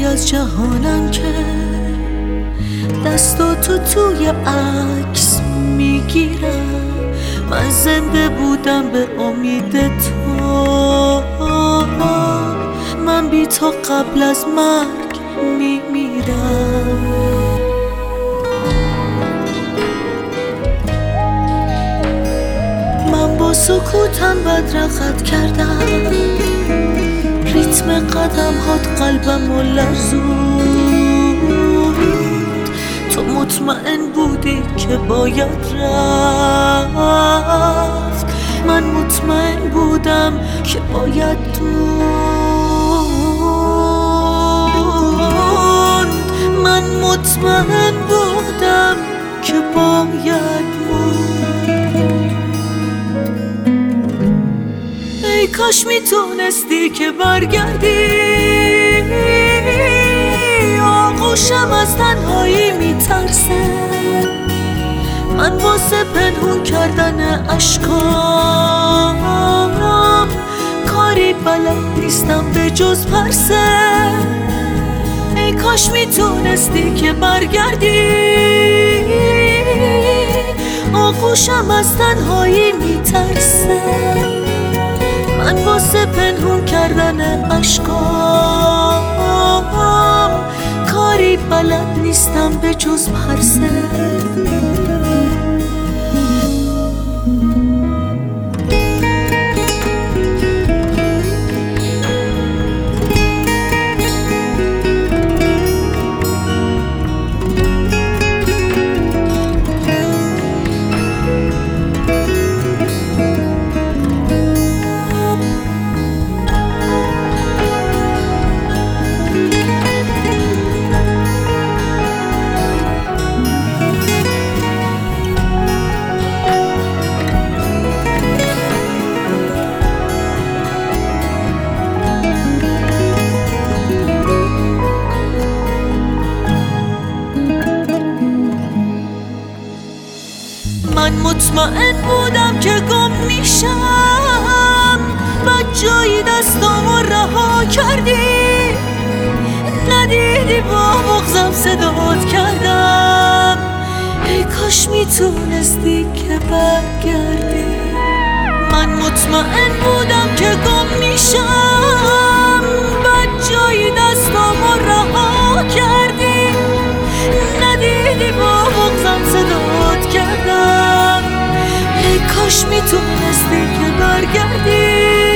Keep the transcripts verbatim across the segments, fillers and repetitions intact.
از جهانم که دستاتو توی عکس میگیرم. من زنده بودم به امید تو، من بی تو قبل از مرگ میمیرم. من با سکوتم بدرقت کردم، ریتم قدم هات قلبمو لرزوند. تو مطمئن بودی که باید رفت، من مطمئن بودم که باید موند. من مطمئن بودم که باید موند. ای کاش میتونستی که برگردی، آغوشم از تنهایی میترسه. من واسه پنهون کردن اشکام کاری بلد نیستم به جز پرسه. ای کاش میتونستی که برگردی، آغوشم از تنهایی میترسه. من واسه پنهون کردن اشکام کاری بلد نیستم به جز پرسه. من مطمئن بودم که گم میشم، بعد جایی دستامو رها کردی. ندیدی با بغضم صدات کردم. ای کاش میتونستی که برگردی. من مطمئن بودم که گم میشم، بعد جایی دستامو رها کردی. ندیدی با بغضم صدات کردم. ای کاش میتونستی که برگردی.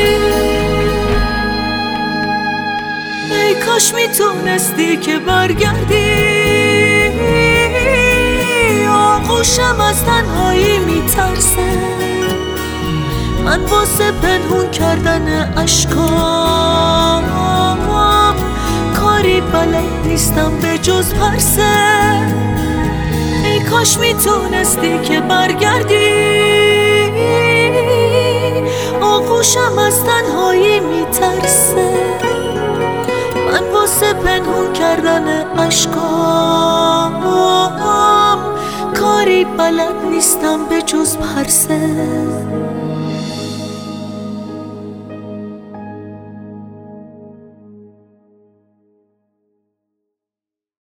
ای کاش میتونستی که برگردی، آغوشم از تنهایی میترسه. من واسه پنهون کردن اشکام کاری بلد نیستم به جز پرسه. ای کاش میتونستی که برگردی، آغوشم از تنهایی میترسه. من واسه پنهون کردن اشکام کاری بلد نیستم به جز پرسه.